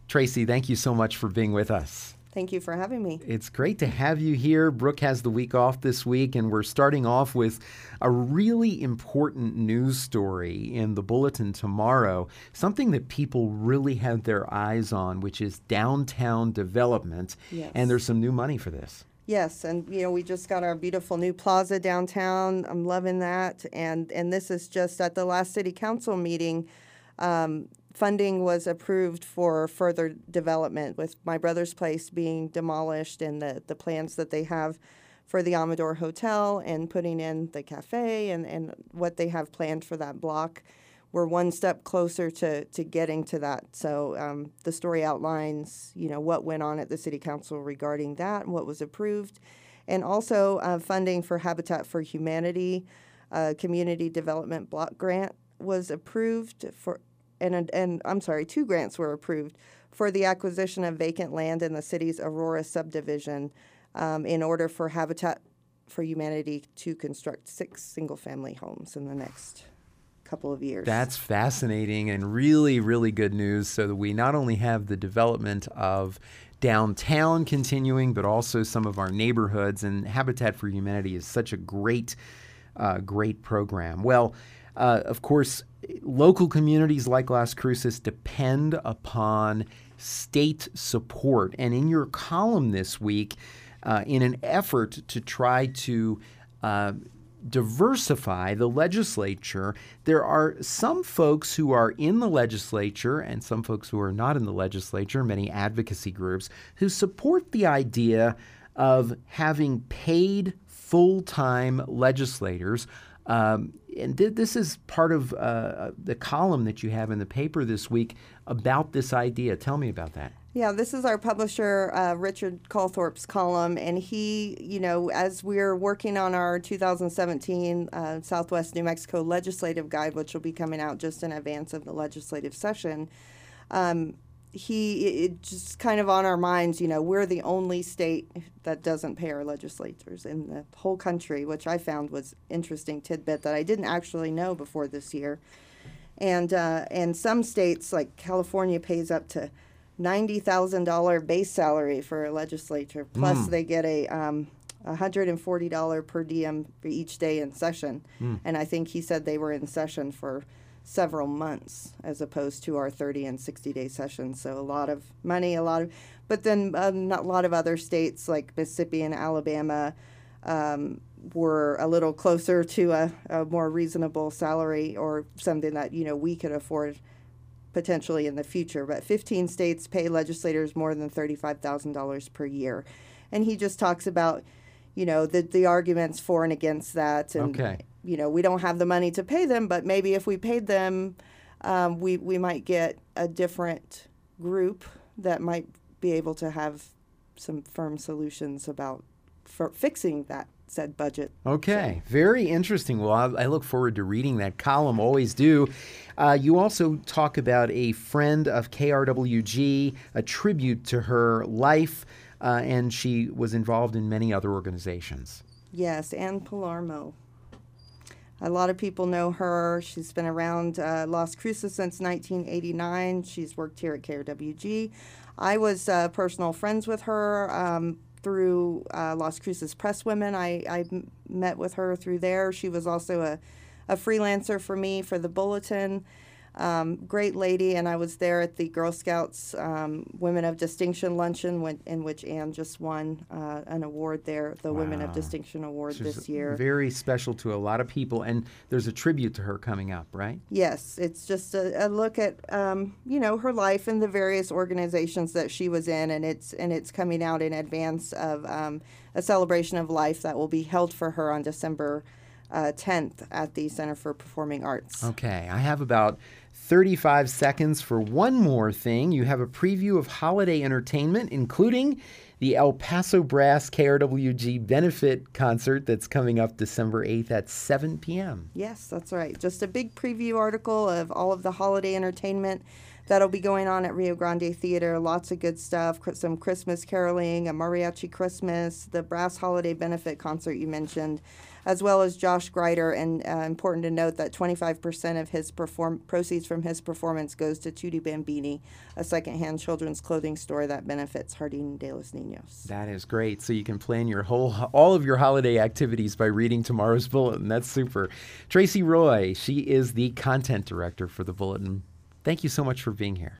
Tracy, thank you so much for being with us. Thank you for having me. It's great to have you here. Brooke has the week off this week, and we're starting off with a really important news story in the Bulletin tomorrow, something that people really have their eyes on, which is downtown development. Yes. And there's some new money for this. Yes, and we just got our beautiful new plaza downtown. I'm loving that. And this is just at the last city council meeting. Funding was approved for further development, with My Brother's Place being demolished and the plans that they have for the Amador Hotel and putting in the cafe and what they have planned for that block. We're one step closer to getting to that. So the story outlines, what went on at the city council regarding that and what was approved. And also funding for Habitat for Humanity, community development block grant was approved for. And I'm sorry, 2 grants were approved for the acquisition of vacant land in the city's Aurora subdivision in order for Habitat for Humanity to construct 6 single-family homes in the next couple of years. That's fascinating and really, really good news, so that we not only have the development of downtown continuing, but also some of our neighborhoods. And Habitat for Humanity is such a great program. Well, of course, local communities like Las Cruces depend upon state support. And in your column this week, in an effort to try to diversify the legislature, there are some folks who are in the legislature and some folks who are not in the legislature, many advocacy groups, who support the idea of having paid full-time legislators. And this is part of the column that you have in the paper this week about this idea. Tell me about that. Yeah, this is our publisher, Richard Calthorpe's column, and he, as we're working on our 2017 Southwest New Mexico Legislative Guide, which will be coming out just in advance of the legislative session, it just kind of on our minds, we're the only state that doesn't pay our legislators in the whole country, which I found was interesting tidbit that I didn't actually know before this year. And some states, like California, pays up to $90,000 base salary for a legislator, plus they get a $140 per diem for each day in session. And I think he said they were in session for several months as opposed to our 30 and 60-day sessions. So a lot of money, but then not a lot of other states like Mississippi and Alabama were a little closer to a more reasonable salary, or something that, we could afford potentially in the future. But 15 states pay legislators more than $35,000 per year. And he just talks about, the arguments for and against that. And, okay. We don't have the money to pay them, but maybe if we paid them, we might get a different group that might be able to have some firm solutions for fixing that said budget. Okay, very interesting. Well, I look forward to reading that column, always do. You also talk about a friend of KRWG, a tribute to her life, and she was involved in many other organizations. Yes, Ann Palermo. A lot of people know her. She's been around Las Cruces since 1989. She's worked here at KRWG. I was personal friends with her through Las Cruces Press Women. I met with her through there. She was also a freelancer for me for the Bulletin. Great lady, and I was there at the Girl Scouts Women of Distinction Luncheon, in which Ann just won an award there, the Wow. Women of Distinction Award She's this year. Very special to a lot of people, and there's a tribute to her coming up, right? Yes, it's just a look at her life and the various organizations that she was in, and it's coming out in advance of a celebration of life that will be held for her on December 10th at the Center for Performing Arts. Okay, I have about 35 seconds for one more thing. You have a preview of holiday entertainment, including the El Paso Brass KRWG benefit concert that's coming up December 8th at 7 p.m. Yes, that's right. Just a big preview article of all of the holiday entertainment that'll be going on at Rio Grande Theater. Lots of good stuff, some Christmas caroling, a mariachi Christmas, the brass holiday benefit concert you mentioned. as well as Josh Greider. And important to note that 25% of his proceeds from his performance goes to Tutti Bambini, a secondhand children's clothing store that benefits Jardín de los Niños. That is great. So you can plan all of your holiday activities by reading tomorrow's bulletin. That's super. Tracy Roy, she is the content director for the bulletin. Thank you so much for being here.